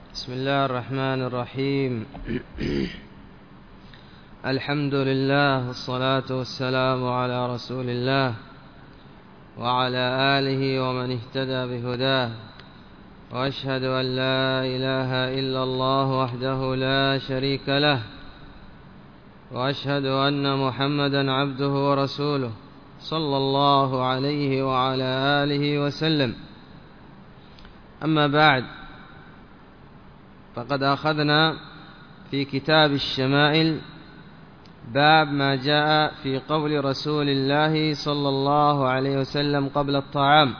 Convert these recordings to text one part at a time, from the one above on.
بسم الله الرحمن الرحيم. الحمد لله والصلاة والسلام على رسول الله وعلى آله ومن اهتدى بهداه، وأشهد أن لا إله إلا الله وحده لا شريك له، وأشهد أن محمدا عبده ورسوله صلى الله عليه وعلى آله وسلم. أما بعد، فقد أخذنا في كتاب الشمائل باب ما جاء في قول رسول الله صلى الله عليه وسلم قبل الطعام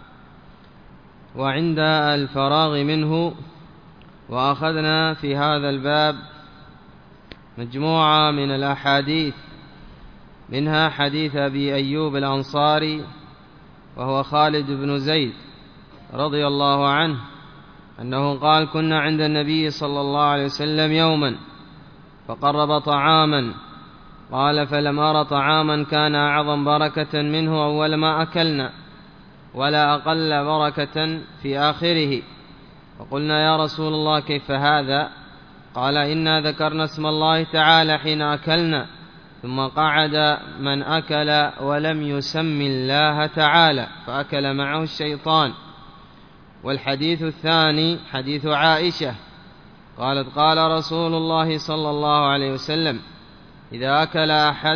وعند الفراغ منه، وأخذنا في هذا الباب مجموعة من الأحاديث، منها حديث أبي أيوب الأنصاري وهو خالد بن زيد رضي الله عنه أنه قال: كنا عند النبي صلى الله عليه وسلم يوما فقرب طعاما، قال: فلم أر طعاما كان أعظم بركة منه أول ما أكلنا ولا أقل بركة في آخره. فقلنا: يا رسول الله كيف هذا؟ قال: إنا ذكرنا اسم الله تعالى حين أكلنا، ثم قعد من أكل ولم يسم الله تعالى فأكل معه الشيطان. والحديث الثاني حديث عائشة قالت: قال رسول الله صلى الله عليه وسلم: إذا أكل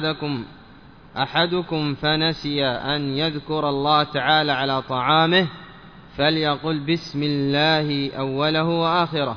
أحدكم فنسي أن يذكر الله تعالى على طعامه فليقل بسم الله أوله وآخره.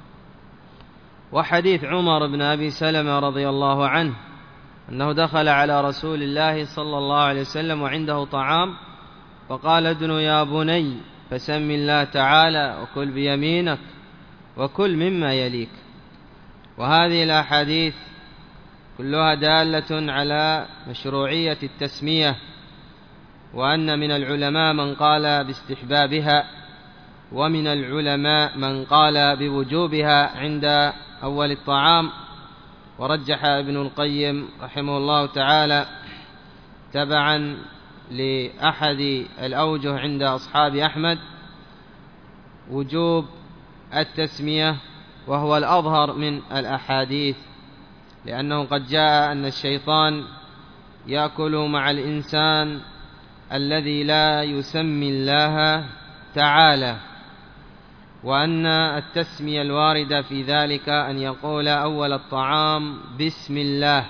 وحديث عمر بن أبي سلمة رضي الله عنه أنه دخل على رسول الله صلى الله عليه وسلم وعنده طعام، فقال: ادنو يا بني فسم الله تعالى وكل بيمينك وكل مما يليك. وهذه الأحاديث كلها دالة على مشروعية التسمية، وأن من العلماء من قال باستحبابها، ومن العلماء من قال بوجوبها عند أول الطعام. ورجح ابن القيم رحمه الله تعالى تبعا لأحد الأوجه عند أصحاب أحمد وجوب التسمية، وهو الأظهر من الأحاديث، لأنه قد جاء أن الشيطان يأكل مع الإنسان الذي لا يسمي الله تعالى، وأن التسمية الواردة في ذلك أن يقول أول الطعام بسم الله.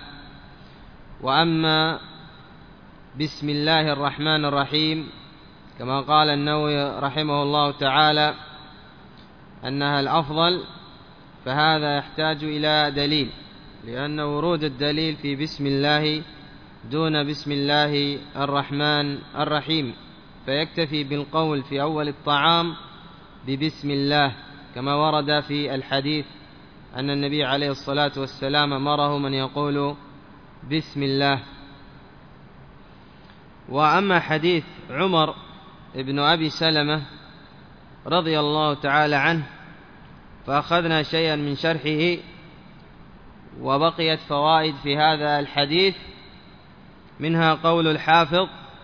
وأما بسم الله الرحمن الرحيم كما قال النووي رحمه الله تعالى أنها الأفضل، فهذا يحتاج إلى دليل، لأن ورود الدليل في بسم الله دون بسم الله الرحمن الرحيم، فيكتفي بالقول في أول الطعام ببسم الله، كما ورد في الحديث أن النبي عليه الصلاة والسلام أمره من يقول بسم الله. وأما حديث عمر ابن أبي سلمة رضي الله تعالى عنه فأخذنا شيئا من شرحه، وبقيت فوائد في هذا الحديث، منها قول الحافظ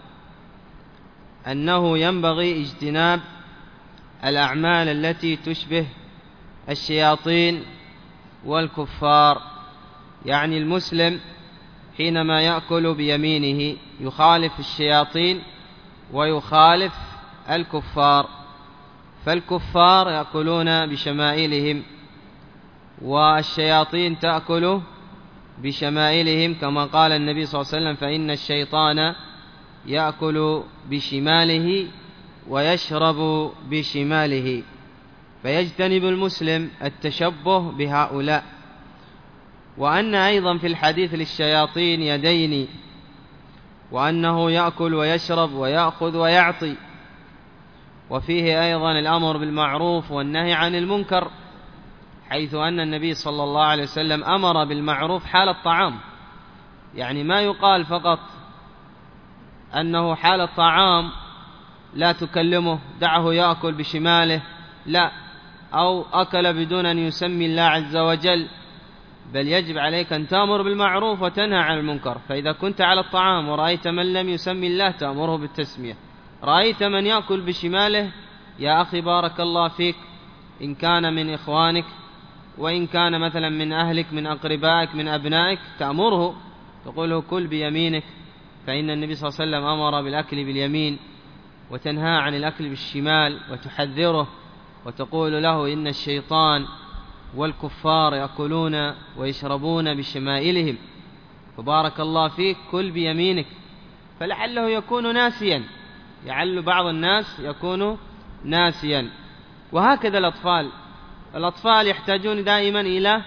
أنه ينبغي اجتناب الأعمال التي تشبه الشياطين والكفار، يعني المسلم حينما يأكل بيمينه يخالف الشياطين ويخالف الكفار، فالكفار يأكلون بشمائلهم والشياطين تأكل بشمائلهم، كما قال النبي صلى الله عليه وسلم: فإن الشيطان يأكل بشماله ويشرب بشماله. فيجتنب المسلم التشبه بهؤلاء. وأن أيضا في الحديث للشياطين يدين، وأنه يأكل ويشرب ويأخذ ويعطي، وفيه أيضا الأمر بالمعروف والنهي عن المنكر، حيث أن النبي صلى الله عليه وسلم أمر بالمعروف حال الطعام، يعني ما يقال فقط أنه حال الطعام لا تكلمه دعه يأكل بشماله، لا، أو أكل بدون أن يسمي الله عز وجل، بل يجب عليك أن تأمر بالمعروف وتنهى عن المنكر. فإذا كنت على الطعام ورأيت من لم يسمي الله تأمره بالتسمية، رأيت من يأكل بشماله، يا أخي بارك الله فيك، إن كان من إخوانك، وإن كان مثلا من أهلك، من أقربائك، من أبنائك، تأمره تقوله كل بيمينك، فإن النبي صلى الله عليه وسلم أمر بالأكل باليمين، وتنهى عن الأكل بالشمال، وتحذره وتقول له إن الشيطان والكفار يأكلون ويشربون بشمائلهم، فبارك الله فيك كل بيمينك. فلعله يكون ناسيا، يعل بعض الناس يكون ناسيا. وهكذا الأطفال يحتاجون دائما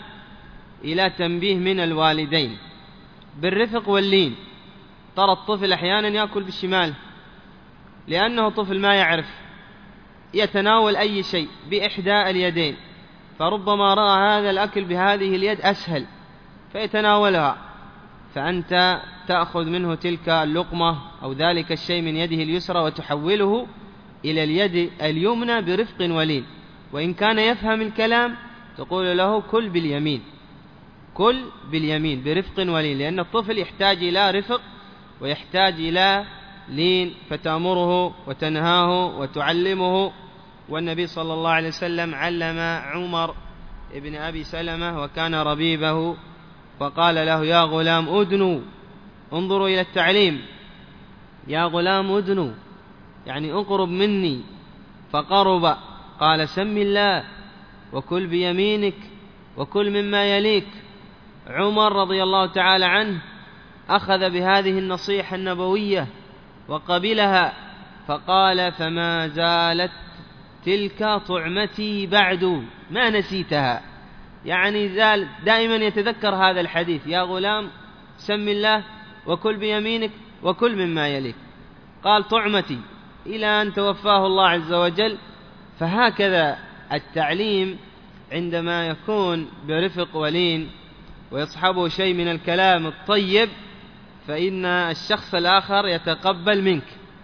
إلى تنبيه من الوالدين بالرفق واللين. ترى الطفل أحيانا يأكل بالشمال لأنه طفل ما يعرف يتناول أي شيء بإحدى اليدين، فربما رأى هذا الأكل بهذه اليد أسهل فيتناولها، فأنت تأخذ منه تلك اللقمة أو ذلك الشيء من يده اليسرى وتحوله إلى اليد اليمنى برفق ولين. وإن كان يفهم الكلام تقول له كل باليمين، كل باليمين برفق ولين، لأن الطفل يحتاج إلى رفق ويحتاج إلى لين، فتأمره وتنهاه وتعلمه. والنبي صلى الله عليه وسلم علم عمر ابن أبي سلمة وكان ربيبه، فقال له يا غلام أدنو، انظروا إلى التعليم، يا غلام أدنو يعني أقرب مني، فقرب، قال سم الله وكل بيمينك وكل مما يليك. عمر رضي الله تعالى عنه أخذ بهذه النصيحة النبوية وقبلها، فقال فما زالت تلك طعمتي بعد، ما نسيتها، يعني زال دائما يتذكر هذا الحديث، يا غلام سم الله وكل بيمينك وكل مما يليك، قال طعمتي إلى أن توفاه الله عز وجل. فهكذا التعليم عندما يكون برفق ولين ويصحبه شيء من الكلام الطيب، فإن الشخص الآخر يتقبل منك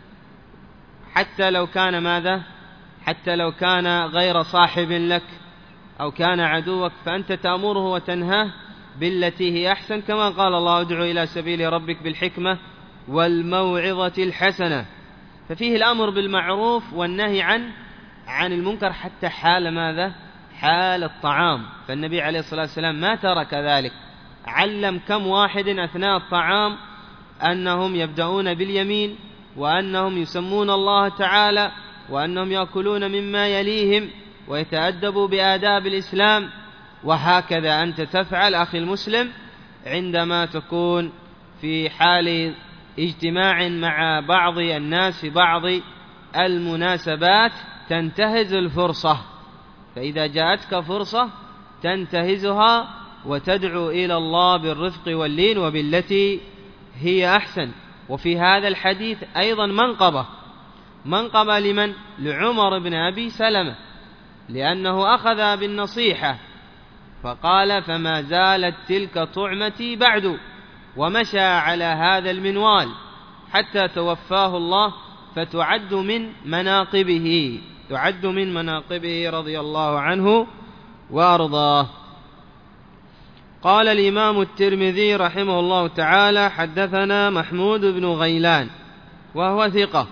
حتى لو كان ماذا؟ حتى لو كان غير صاحب لك أو كان عدوك، فأنت تأمره وتنهاه بالتي هي أحسن، كما قال الله ادعو إلى سبيل ربك بالحكمة والموعظة الحسنة. ففيه الأمر بالمعروف والنهي عن المنكر حتى حال ماذا؟ حال الطعام. فالنبي عليه الصلاة والسلام ما ترك ذلك، علم كم واحد أثناء الطعام أنهم يبدأون باليمين، وأنهم يسمون الله تعالى، وأنهم يأكلون مما يليهم، ويتأدبوا بآداب الإسلام. وهكذا أنت تفعل أخي المسلم عندما تكون في حال اجتماع مع بعض الناس في بعض المناسبات، تنتهز الفرصة، فإذا جاءتك فرصة تنتهزها وتدعو إلى الله بالرفق واللين وبالتي هي أحسن. وفي هذا الحديث أيضا منقبة لمن؟ لعمر بن أبي سلمة، لأنه أخذ بالنصيحة فقال فما زالت تلك طعمتي بعد، ومشى على هذا المنوال حتى توفاه الله، فتعد من مناقبه، تعد من مناقبه رضي الله عنه وأرضاه. قال الإمام الترمذي رحمه الله تعالى حدثنا محمود بن غيلان وهو ثقة،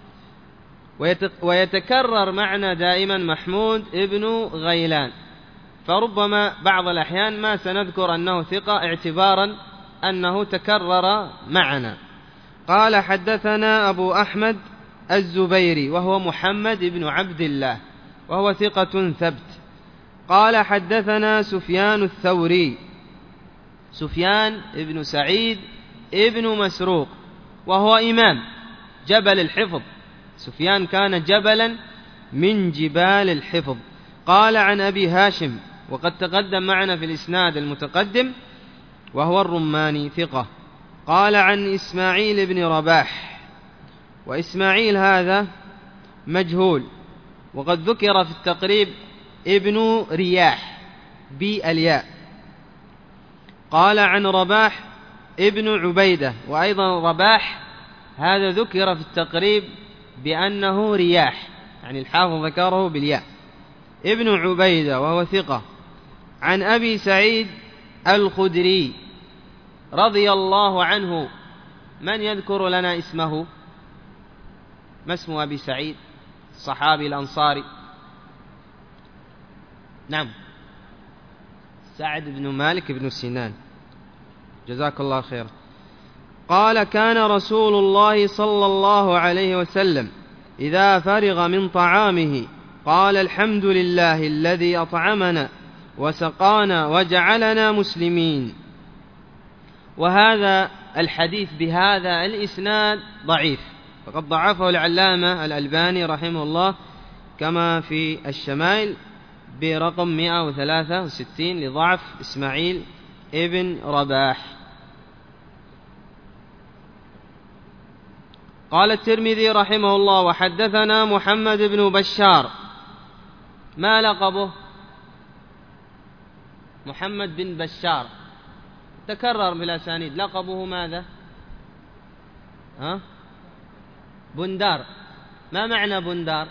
ويتكرر معنا دائما محمود بن غيلان، فربما بعض الأحيان ما سنذكر أنه ثقة اعتبارا أنه تكرر معنا. قال حدثنا أبو أحمد الزبيري وهو محمد بن عبد الله وهو ثقة ثبت. قال حدثنا سفيان الثوري، سفيان بن سعيد ابن مسروق وهو إمام جبل الحفظ، سفيان كان جبلا من جبال الحفظ. قال عن أبي هاشم، وقد تقدم معنا في الإسناد المتقدم، وهو الرماني ثقة. قال عن إسماعيل بن رباح، وإسماعيل هذا مجهول، وقد ذكر في التقريب ابن رياح بالياء. قال عن رباح ابن عبيدة، وأيضا رباح هذا ذكر في التقريب بأنه رياح، يعني الحافظ ذكره بالياء، ابن عبيدة وهو ثقة. عن أبي سعيد الخدري رضي الله عنه، من يذكر لنا اسمه؟ ما اسم أبي سعيد الصحابي الأنصاري؟ نعم، سعد بن مالك بن سنان، جزاك الله خير. قال: كان رسول الله صلى الله عليه وسلم إذا فرغ من طعامه قال: الحمد لله الذي أطعمنا وسقانا وجعلنا مسلمين. وهذا الحديث بهذا الإسناد ضعيف، فقد ضعفه العلامة الألباني رحمه الله كما في الشمائل برقم 163 لضعف إسماعيل ابن رباح. قال الترمذي رحمه الله: وحدثنا محمد بن بشار. ما لقبه؟ محمد بن بشار، تكرر بالأسانيد. لقبه ماذا؟ بندار. ما معنى بندار؟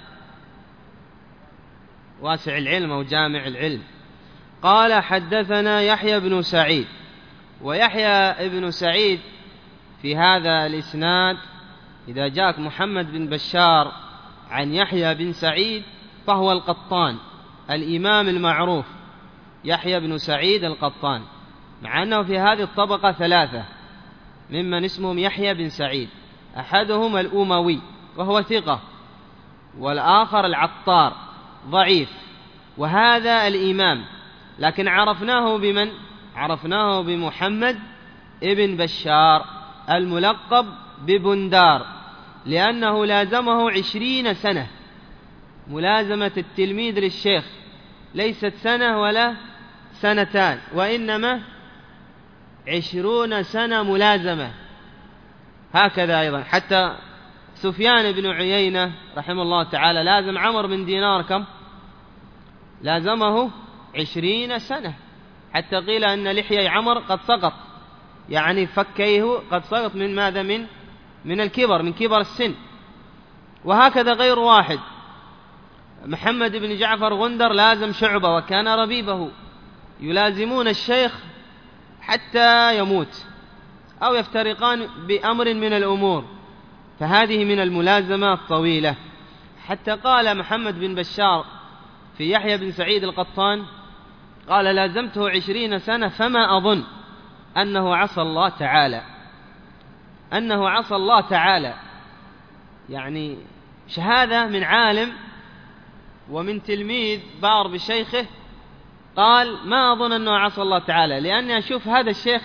واسع العلم أو جامع العلم. قال: حدثنا يحيى بن سعيد. ويحيى بن سعيد في هذا الإسناد، إذا جاءك محمد بن بشار عن يحيى بن سعيد فهو القطان، الإمام المعروف يحيى بن سعيد القطان، مع أنه في هذه الطبقة ثلاثة ممن اسمهم يحيى بن سعيد: أحدهم الأموي وهو ثقة، والآخر العطار ضعيف، وهذا الإمام. لكن عرفناه بمن؟ عرفناه بمحمد ابن بشار الملقب ببندار، لأنه لازمه 20 سنة. ملازمة التلميذ للشيخ ليست سنة ولا سنتان، وإنما 20 سنة ملازمة. هكذا أيضا حتى سفيان بن عيينة رحمه الله تعالى لازم عمرو بن دينار كم؟ لازمه 20 سنة، حتى قيل أن لحية عمر قد سقط، يعني فكيه قد سقط من ماذا؟ من الكبر، من كبر السن. وهكذا غير واحد. محمد بن جعفر غندر لازم شعبة وكان ربيبه، يلازمون الشيخ حتى يموت أو يفترقان بأمر من الأمور، فهذه من الملازمة الطويلة. حتى قال محمد بن بشار في يحيى بن سعيد القطان: قال: لازمته 20 سنة فما أظن أنه عصى الله تعالى. أنه عصى الله تعالى، يعني شهادة من عالم ومن تلميذ بار بشيخه، قال: ما أظن أنه عصى الله تعالى، لأني أشوف هذا الشيخ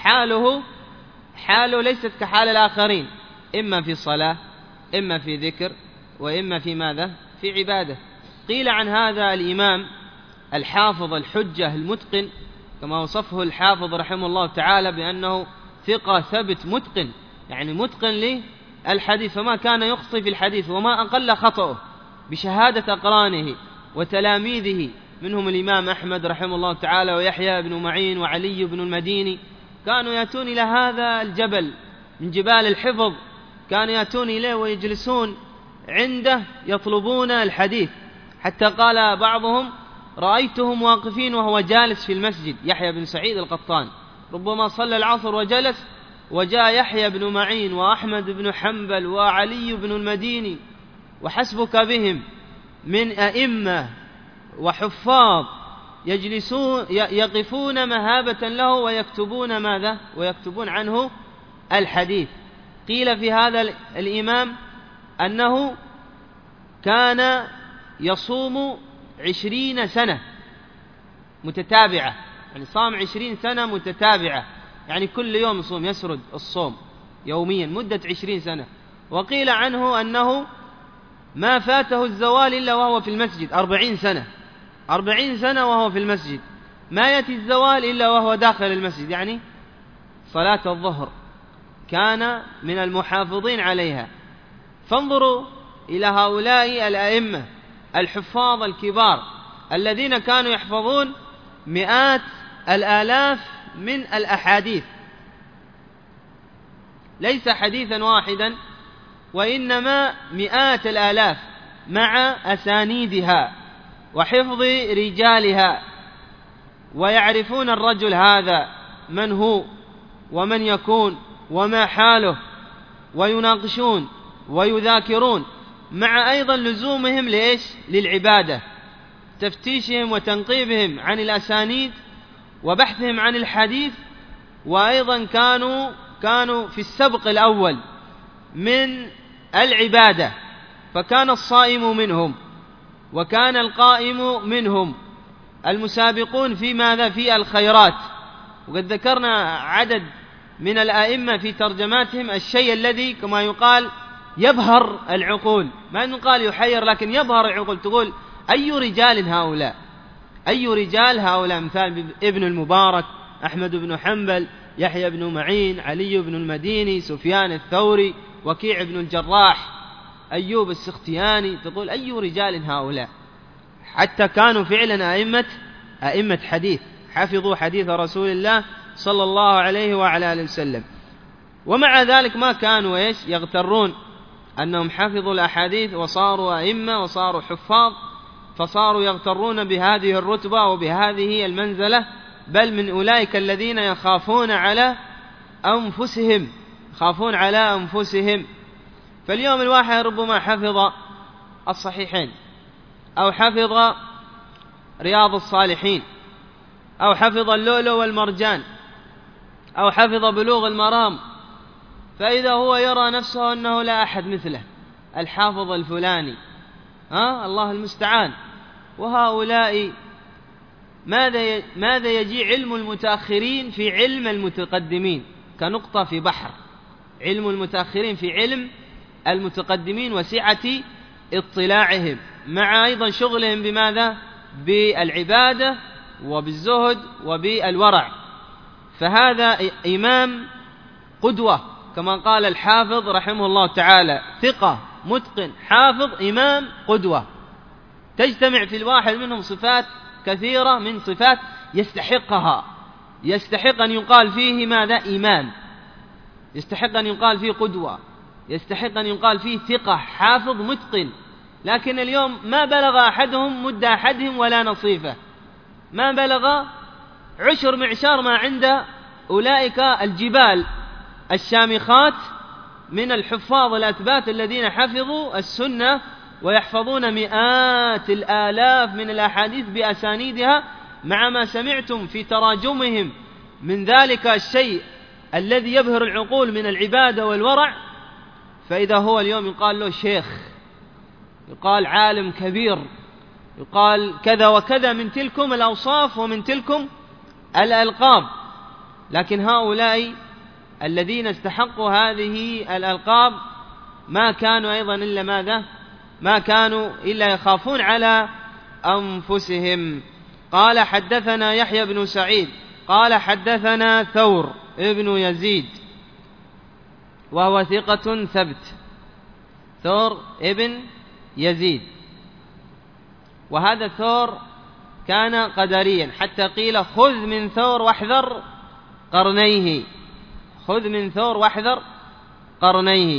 حاله ليست كحال الآخرين، إما في صلاة، إما في ذكر، وإما في ماذا؟ في عبادة. قيل عن هذا الإمام الحافظ الحجة المتقن، كما وصفه الحافظ رحمه الله تعالى بأنه ثقة ثبت متقن، يعني متقن للحديث، فما كان يخطئ في الحديث، وما أقل خطأه بشهادة أقرانه وتلاميذه، منهم الإمام أحمد رحمه الله تعالى، ويحيى بن معين، وعلي بن المديني. كانوا يأتون إلى هذا الجبل من جبال الحفظ، كانوا يأتون إليه ويجلسون عنده يطلبون الحديث، حتى قال بعضهم: رأيتهم واقفين وهو جالس في المسجد. يحيى بن سعيد القطان ربما صلى العصر وجلس، وجاء يحيى بن معين وأحمد بن حنبل وعلي بن المديني، وحسبك بهم من أئمة وحفاظ يجلسون يقفون مهابة له ويكتبون ماذا؟ ويكتبون عنه الحديث. قيل في هذا الإمام أنه كان يصوم 20 سنة متتابعة، يعني صام 20 سنة متتابعة، يعني كل يوم يصوم، يسرد الصوم يوميا مدة 20 سنة. وقيل عنه أنه ما فاته الزوال إلا وهو في المسجد 40 سنة وهو في المسجد، ما يأتي الزوال إلا وهو داخل المسجد، يعني صلاة الظهر كان من المحافظين عليها. فانظروا إلى هؤلاء الأئمة الحفاظ الكبار الذين كانوا يحفظون مئات الآلاف من الأحاديث، ليس حديثا واحدا، وإنما مئات الآلاف مع أسانيدها وحفظ رجالها، ويعرفون الرجل هذا من هو ومن يكون وما حاله، ويناقشون ويذاكرون، مع أيضا لزومهم لإيش؟ للعبادة. تفتيشهم وتنقيبهم عن الأسانيد وبحثهم عن الحديث، وأيضا كانوا في السبق الأول من العبادة، فكان الصائم منهم وكان القائم منهم، المسابقون في ماذا؟ في الخيرات. وقد ذكرنا عدد من الآئمة في ترجماتهم الشيء الذي كما يقال يبهر العقول، ما يقال يحير لكن يبهر العقول، تقول أي رجال هؤلاء، أي رجال هؤلاء، مثال ابن المبارك، أحمد بن حنبل، يحيى بن معين، علي بن المديني، سفيان الثوري، وكيع بن الجراح، أيوب السختياني، تقول أي رجال هؤلاء، حتى كانوا فعلا أئمة حديث، حفظوا حديث رسول الله صلى الله عليه وعلى آله وسلم. ومع ذلك ما كانوا يغترون أنهم حفظوا الأحاديث وصاروا أئمة وصاروا حفاظ، فصاروا يغترون بهذه الرتبة وبهذه المنزلة، بل من أولئك الذين يخافون على أنفسهم. فاليوم الواحد ربما حفظ الصحيحين، أو حفظ رياض الصالحين، أو حفظ اللؤلؤ والمرجان، أو حفظ بلوغ المرام، فإذا هو يرى نفسه أنه لا أحد مثله، الحافظ الفلاني، الله المستعان. وهؤلاء ماذا يجي علم المتأخرين في علم المتقدمين؟ كنقطة في بحر. علم المتأخرين في علم المتقدمين وسعة اطلاعهم، مع أيضا شغلهم بماذا؟ بالعبادة وبالزهد وبالورع. فهذا إمام قدوة كما قال الحافظ رحمه الله تعالى، ثقة متقن حافظ إمام قدوة، تجتمع في الواحد منهم صفات كثيرة من صفات يستحق أن يقال فيه ماذا؟ إمام، يستحق أن يقال فيه قدوة، يستحق أن يقال فيه ثقة حافظ متقن. لكن اليوم ما بلغ أحدهم مد أحدهم ولا نصيفه، ما بلغ عشر معشار ما عند أولئك الجبال الشامخات من الحفاظ الأثبات الذين حفظوا السنة ويحفظون مئات الآلاف من الأحاديث بأسانيدها، مع ما سمعتم في تراجمهم من ذلك الشيء الذي يبهر العقول من العبادة والورع. فإذا هو اليوم يقال له شيخ، يقال عالم كبير، يقال كذا وكذا من تلكم الأوصاف ومن تلكم الألقاب. لكن هؤلاء الذين استحقوا هذه الألقاب ما كانوا أيضا إلا ماذا؟ ما كانوا إلا يخافون على أنفسهم. قال حدثنا يحيى بن سعيد قال حدثنا ثور ابن يزيد وهو ثقة ثبت، ثور ابن يزيد، وهذا ثور كان قدريا، حتى قيل خذ من ثور واحذر قرنيه، خذ من ثور واحذر قرنيه.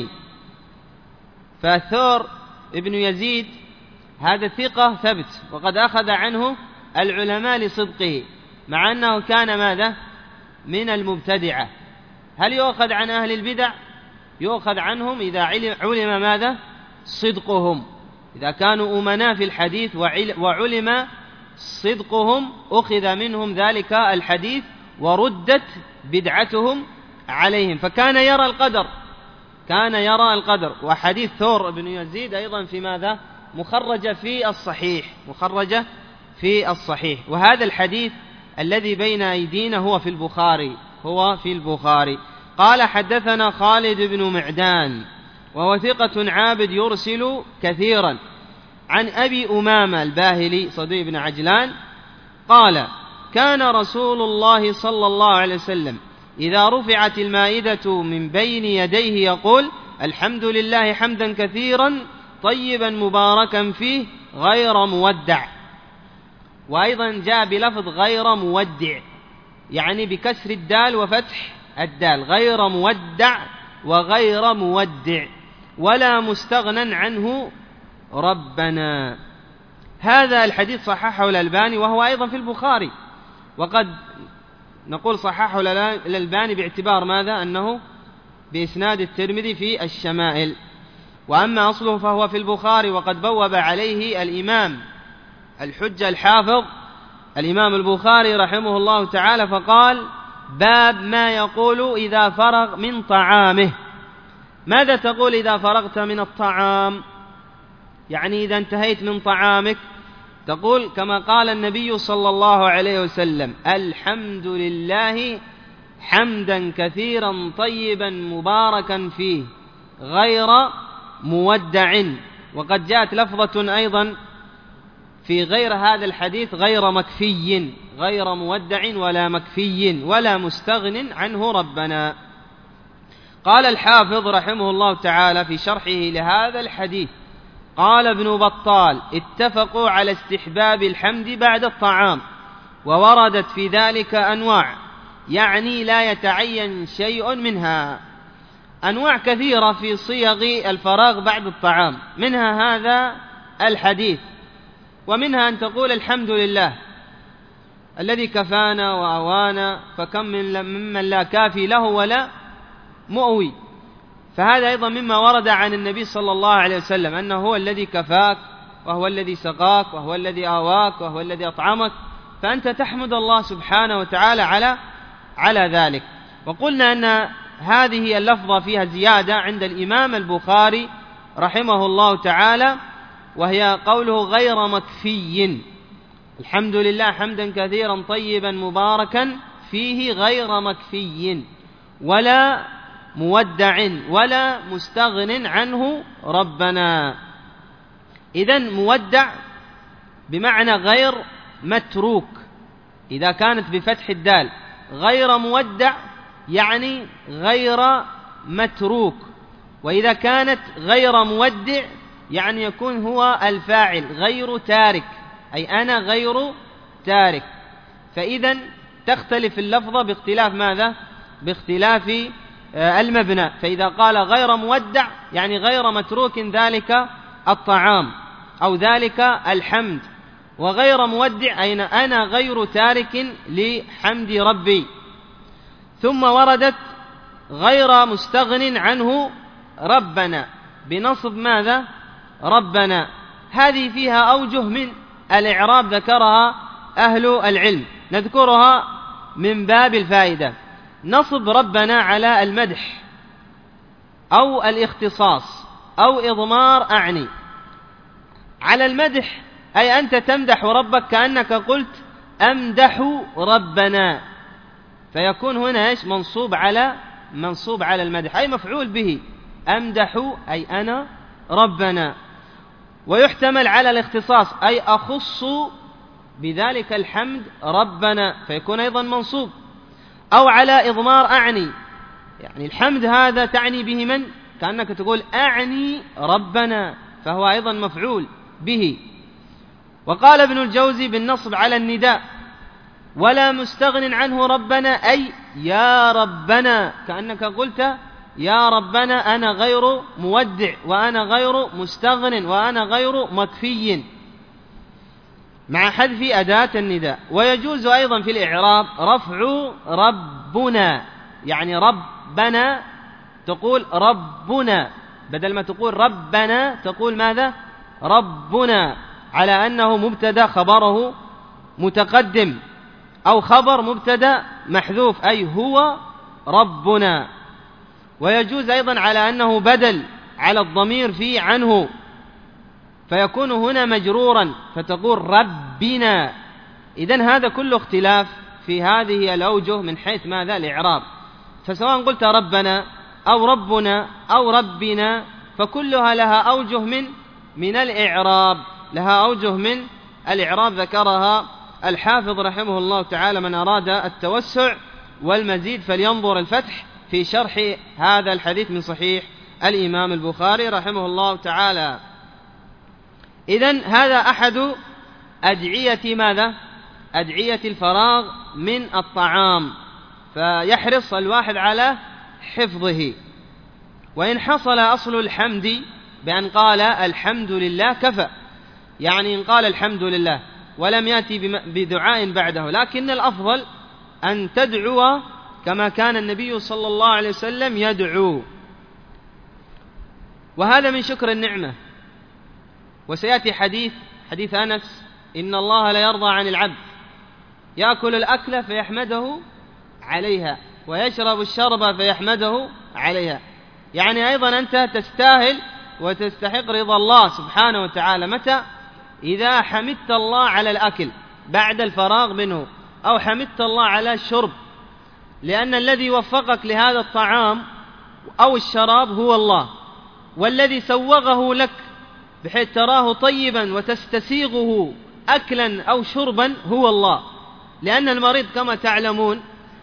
فثور ابن يزيد هذا ثقة ثبت، وقد أخذ عنه العلماء لصدقه، مع أنه كان ماذا؟ من المبتدعة. هل يؤخذ عن أهل البدع؟ يؤخذ عنهم إذا علم ماذا؟ صدقهم، إذا كانوا أمناء في الحديث وعلم صدقهم أخذ منهم ذلك الحديث وردت بدعتهم عليهم. فكان يرى القدر، كان يرى القدر. وحديث ثور بن يزيد أيضا في ماذا؟ مخرج في الصحيح، مخرج في الصحيح. وهذا الحديث الذي بين أيدينا هو في البخاري، هو في البخاري. قال حدثنا خالد بن معدان وهو ثقة عابد يرسل كثيرا، عن أبي أمامة الباهلي صديق بن عجلان قال كان رسول الله صلى الله عليه وسلم إذا رفعت المائدة من بين يديه يقول الحمد لله حمدا كثيرا طيبا مباركا فيه غير مودع. وأيضا جاء بلفظ غير مودع، يعني بكسر الدال وفتح الدال، غير مودع وغير مودع، ولا مستغنى عنه ربنا. هذا الحديث صححه الألباني وهو أيضا في البخاري، وقد نقول صححه الألباني باعتبار ماذا؟ أنه بإسناد الترمذي في الشمائل، وأما أصله فهو في البخاري، وقد بوب عليه الإمام الحجة الحافظ الإمام البخاري رحمه الله تعالى، فقال: باب ما يقول إذا فرغ من طعامه. ماذا تقول إذا فرغت من الطعام؟ يعني إذا انتهيت من طعامك تقول كما قال النبي صلى الله عليه وسلم: الحمد لله حمدا كثيرا طيبا مباركا فيه غير مودع. وقد جاءت لفظة أيضا في غير هذا الحديث: غير مكفي، غير مودع ولا مكفي ولا مستغن عنه ربنا. قال الحافظ رحمه الله تعالى في شرحه لهذا الحديث: قال ابن بطال: اتفقوا على استحباب الحمد بعد الطعام، ووردت في ذلك أنواع، يعني لا يتعين شيء منها. أنواع كثيرة في صيغ الفراغ بعد الطعام، منها هذا الحديث، ومنها أن تقول: الحمد لله الذي كفانا وأوانا، فكم ممن لا كافي له ولا مؤوي. فهذا أيضا مما ورد عن النبي صلى الله عليه وسلم، أنه هو الذي كفاك، وهو الذي سقاك، وهو الذي آواك، وهو الذي أطعمك، فأنت تحمد الله سبحانه وتعالى على ذلك. وقلنا أن هذه اللفظة فيها زيادة عند الإمام البخاري رحمه الله تعالى، وهي قوله: غير مكفي. الحمد لله حمدا كثيرا طيبا مباركا فيه غير مكفي ولا مودع ولا مستغن عنه ربنا. إذن مودع بمعنى غير متروك إذا كانت بفتح الدال، غير مودع يعني غير متروك، وإذا كانت غير مودع يعني يكون هو الفاعل غير تارك، أي أنا غير تارك. فإذن تختلف اللفظة باختلاف ماذا؟ باختلاف المبنى. فإذا قال غير مودع يعني غير متروك ذلك الطعام أو ذلك الحمد، وغير مودع أين أنا غير تارك لحمد ربي. ثم وردت غير مستغن عنه ربنا بنصب ماذا؟ ربنا. هذه فيها أوجه من الإعراب ذكرها أهل العلم، نذكرها من باب الفائدة. نصب ربنا على المدح أو الاختصاص أو إضمار أعني. على المدح أي أنت تمدح ربك كأنك قلت: أمدح ربنا، فيكون هنا إيش؟ منصوب على المدح، أي مفعول به. أمدح أي أنا ربنا. ويحتمل على الاختصاص أي أخص بذلك الحمد ربنا، فيكون أيضا منصوب. أو على إضمار أعني، يعني الحمد هذا تعني به من؟ كأنك تقول: أعني ربنا، فهو أيضا مفعول به. وقال ابن الجوزي بالنصب على النداء: ولا مستغن عنه ربنا أي يا ربنا، كأنك قلت: يا ربنا أنا غير مودع وأنا غير مستغن وأنا غير مكفي، مع حذف أداة النداء. ويجوز أيضا في الإعراب رفع ربنا، يعني ربنا تقول ربنا، بدل ما تقول ربنا تقول ماذا؟ ربنا، على أنه مبتدأ خبره متقدم، أو خبر مبتدأ محذوف، أي هو ربنا. ويجوز أيضا على أنه بدل على الضمير في عنه، فيكون هنا مجرورا فتقول ربنا. إذن هذا كله اختلاف في هذه الأوجه من حيث ماذا؟ الإعراب. فسواء قلت ربنا أو ربنا أو ربنا فكلها لها أوجه من الإعراب، لها أوجه من الإعراب ذكرها الحافظ رحمه الله تعالى. من أراد التوسع والمزيد فلينظر الفتح في شرح هذا الحديث من صحيح الإمام البخاري رحمه الله تعالى. إذن هذا أحد أدعية ماذا؟ أدعية الفراغ من الطعام، فيحرص الواحد على حفظه. وإن حصل أصل الحمد بأن قال الحمد لله كفى، يعني إن قال الحمد لله ولم يأتي بدعاء بعده، لكن الأفضل أن تدعو كما كان النبي صلى الله عليه وسلم يدعو، وهذا من شكر النعمة. وسيأتي حديث أنس إن الله لا يرضى عن العبد يأكل الأكل فيحمده عليها ويشرب الشرب فيحمده عليها. يعني أيضا أنت تستاهل وتستحق رضا الله سبحانه وتعالى متى؟ إذا حمدت الله على الأكل بعد الفراغ منه، أو حمدت الله على الشرب، لأن الذي وفقك لهذا الطعام أو الشراب هو الله، والذي سوغه لك بحيث تراه طيبا وتستسيغه أكلا أو شربا هو الله. لأن المريض كما تعلمون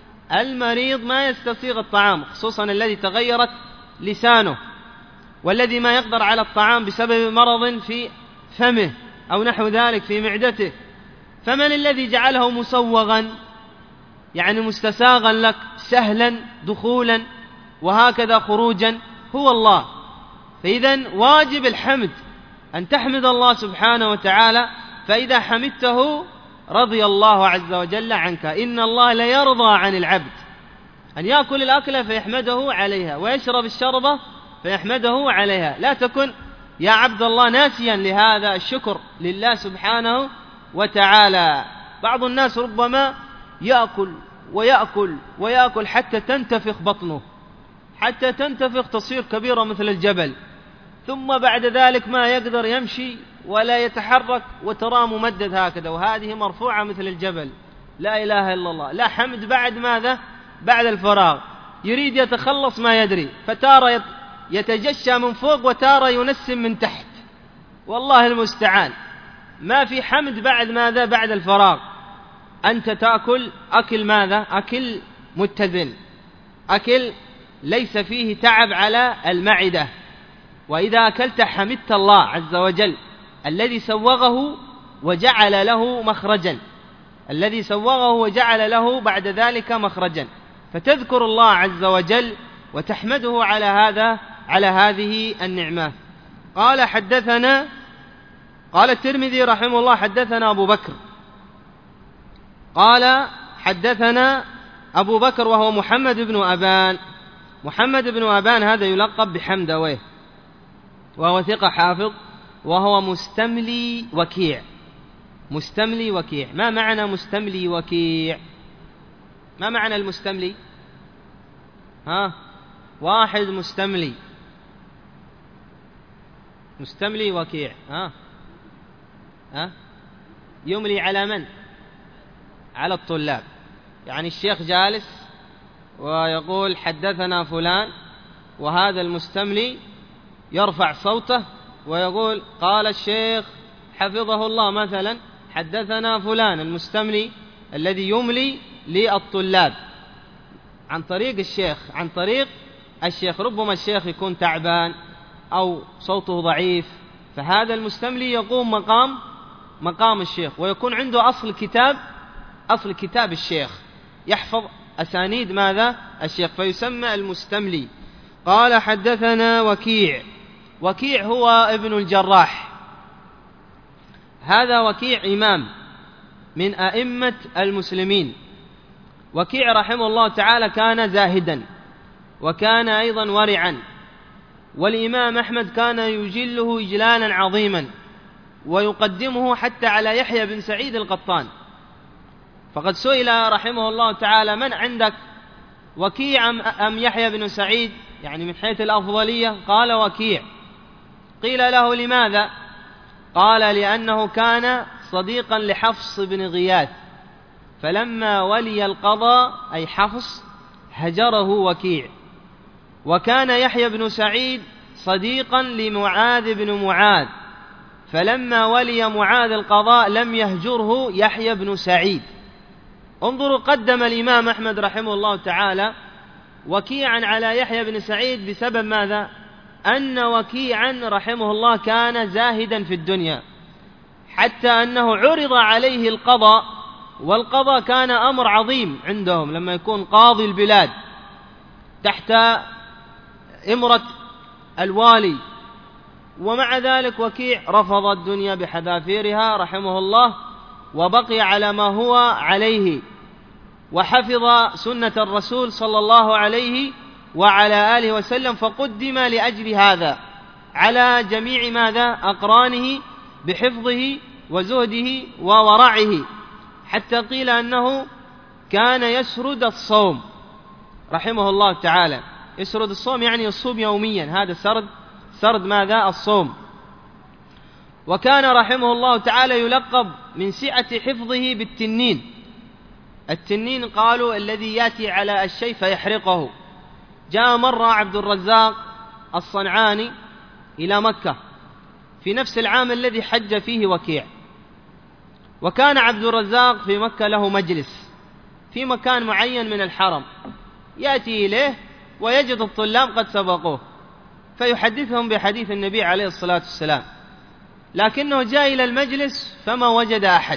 المريض ما يستسيغ الطعام، خصوصا الذي تغيرت لسانه، والذي ما يقدر على الطعام بسبب مرض في فمه أو نحو ذلك في معدته. فمن الذي جعله مسوغا يعني مستساغا لك سهلا دخولا وهكذا خروجا؟ هو الله. فإذن واجب الحمد أن تحمد الله سبحانه وتعالى، فإذا حمدته رضي الله عز وجل عنك. إن الله لا يرضى عن العبد أن يأكل الأكل فيحمده عليها ويشرب الشربة فيحمده عليها. لا تكن يا عبد الله ناسيا لهذا الشكر لله سبحانه وتعالى. بعض الناس ربما يأكل ويأكل ويأكل حتى تنتفخ بطنه، حتى تنتفخ تصير كبيرة مثل الجبل، ثم بعد ذلك ما يقدر يمشي ولا يتحرك وتراه ممدد هكذا، وهذه مرفوعة مثل الجبل. لا إله إلا الله. لا حمد بعد ماذا؟ بعد الفراغ. يريد يتخلص ما يدري، فتارة يتجشى من فوق وتارة ينسم من تحت، والله المستعان. ما في حمد بعد ماذا؟ بعد الفراغ. أنت تأكل أكل ماذا؟ أكل متزن، أكل ليس فيه تعب على المعدة. وإذا أكلت حمدت الله عز وجل الذي سوغه وجعل له مخرجا، الذي سوغه وجعل له بعد ذلك مخرجا، فتذكر الله عز وجل وتحمده على هذه النعمة. قال الترمذي رحمه الله حدثنا أبو بكر، قال حدثنا أبو بكر وهو محمد بن أبان. محمد بن أبان هذا يلقب بحمدويه، وهو ثقة حافظ، وهو مستملي وكيع. مستملي وكيع. ما معنى مستملي وكيع؟ ما معنى المستملي؟ واحد مستملي وكيع. يملي على من؟ على الطلاب. يعني الشيخ جالس ويقول حدثنا فلان، وهذا المستملي يرفع صوته ويقول قال الشيخ حفظه الله مثلا حدثنا فلان. المستملي الذي يملي للطلاب عن طريق الشيخ. ربما الشيخ يكون تعبان أو صوته ضعيف، فهذا المستملي يقوم مقام الشيخ، ويكون عنده أصل كتاب الشيخ، يحفظ أسانيد ماذا؟ الشيخ، فيسمى المستملي. قال حدثنا وكيع هو ابن الجراح. هذا وكيع إمام من أئمة المسلمين. وكيع رحمه الله تعالى كان زاهدا، وكان أيضا ورعا، والإمام أحمد كان يجله إجلالا عظيما، ويقدمه حتى على يحيى بن سعيد القطان. فقد سئل رحمه الله تعالى من عندك، وكيع أم يحيى بن سعيد، يعني من حيث الأفضلية؟ قال وكيع. قيل له لماذا؟ قال لأنه كان صديقا لحفص بن غياث، فلما ولي القضاء أي حفص هجره وكيع. وكان يحيى بن سعيد صديقا لمعاذ بن معاذ، فلما ولي معاذ القضاء لم يهجره يحيى بن سعيد. انظروا، قدم الإمام أحمد رحمه الله تعالى وكيعا على يحيى بن سعيد بسبب ماذا؟ أن وكيعا رحمه الله كان زاهدا في الدنيا، حتى أنه عرض عليه القضاء، والقضاء كان أمر عظيم عندهم لما يكون قاضي البلاد تحت إمرة الوالي. ومع ذلك وكيع رفض الدنيا بحذافيرها رحمه الله، وبقي على ما هو عليه، وحفظ سنة الرسول صلى الله عليه وعلى آله وسلم، فقدم لأجل هذا على جميع ماذا؟ أقرانه بحفظه وزهده وورعه، حتى قيل أنه كان يسرد الصوم رحمه الله تعالى. يسرد الصوم يعني يصوم يوميا، هذا سرد ماذا؟ الصوم. وكان رحمه الله تعالى يلقب من سعة حفظه بالتنين. التنين قالوا الذي يأتي على الشيء فيحرقه. جاء مرة عبد الرزاق الصنعاني إلى مكة في نفس العام الذي حج فيه وكيع، وكان عبد الرزاق في مكة له مجلس في مكان معين من الحرم، يأتي إليه ويجد الطلاب قد سبقوه فيحدثهم بحديث النبي عليه الصلاة والسلام، لكنه جاء إلى المجلس فما وجد أحد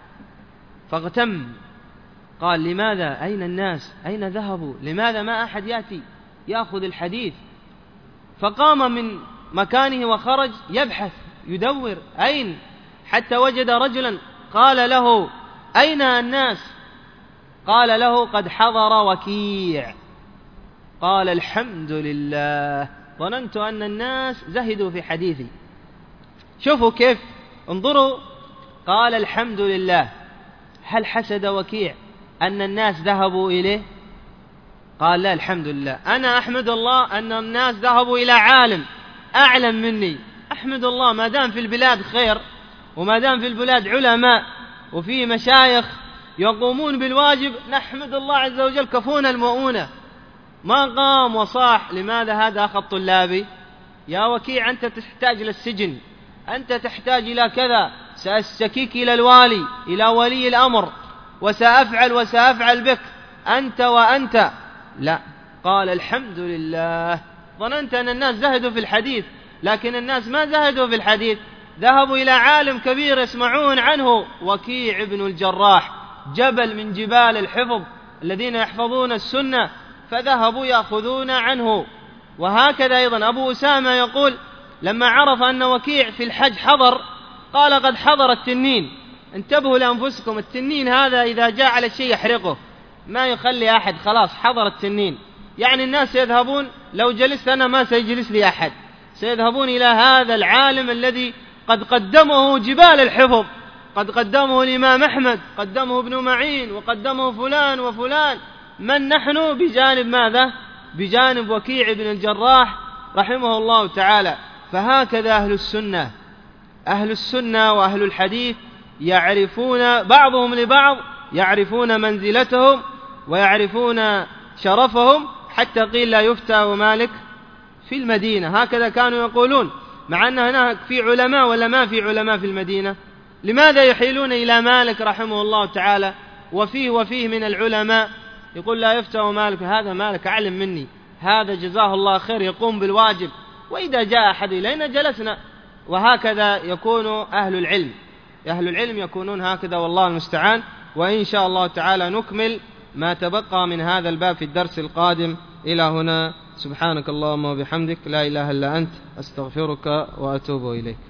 فاغتم، قال لماذا؟ أين الناس؟ أين ذهبوا؟ لماذا ما أحد يأتي يأخذ الحديث؟ فقام من مكانه وخرج يبحث يدور أين، حتى وجد رجلا قال له أين الناس؟ قال له قد حضر وكيع. قال الحمد لله، ظننت أن الناس زهدوا في حديثي. شوفوا كيف، انظروا، قال الحمد لله. هل حسد وكيع أن الناس ذهبوا إليه؟ قال لا، الحمد لله، أنا أحمد الله أن الناس ذهبوا إلى عالم أعلم مني، أحمد الله ما دام في البلاد خير، وما دام في البلاد علماء وفي مشايخ يقومون بالواجب، نحمد الله عز وجل كفونا المؤونة. ما قام وصاح لماذا هذا أخذ طلابي؟ يا وكيع أنت تحتاج للسجن، أنت تحتاج إلى كذا، سأشتكيك إلى الوالي، إلى ولي الأمر، وسأفعل بك أنت وأنت. لا، قال الحمد لله. ظننت أن الناس زهدوا في الحديث، لكن الناس ما زهدوا في الحديث، ذهبوا إلى عالم كبير يسمعون عنه، وكيع بن الجراح، جبل من جبال الحفظ الذين يحفظون السنة، فذهبوا يأخذون عنه. وهكذا أيضا أبو أسامة يقول لما عرف أن وكيع في الحج حضر، قال قد حضر التنين، انتبهوا لأنفسكم، التنين هذا إذا جاء على الشيء يحرقه، ما يخلي أحد، خلاص حضر التنين. يعني الناس يذهبون، لو جلست أنا ما سيجلس لي أحد، سيذهبون إلى هذا العالم الذي قد قدمه جبال الحفظ، قد قدمه الإمام أحمد، قدمه ابن معين، وقدمه فلان وفلان. من نحن بجانب ماذا؟ بجانب وكيع بن الجراح رحمه الله تعالى. فهكذا أهل السنة وأهل الحديث يعرفون بعضهم لبعض، يعرفون منزلتهم ويعرفون شرفهم، حتى قيل لا يفتى ومالك في المدينة. هكذا كانوا يقولون، مع أن هناك في علماء ولا ما في علماء في المدينة، لماذا يحيلون إلى مالك رحمه الله تعالى وفيه من العلماء؟ يقول لا يفتى ومالك، هذا مالك أعلم مني، هذا جزاه الله خير يقوم بالواجب، وإذا جاء أحد إلينا جلسنا. وهكذا يكون أهل العلم يكونون هكذا، والله المستعان. وإن شاء الله تعالى نكمل ما تبقى من هذا الباب في الدرس القادم. إلى هنا، سبحانك اللهم وبحمدك، لا إله إلا أنت، أستغفرك وأتوب إليك.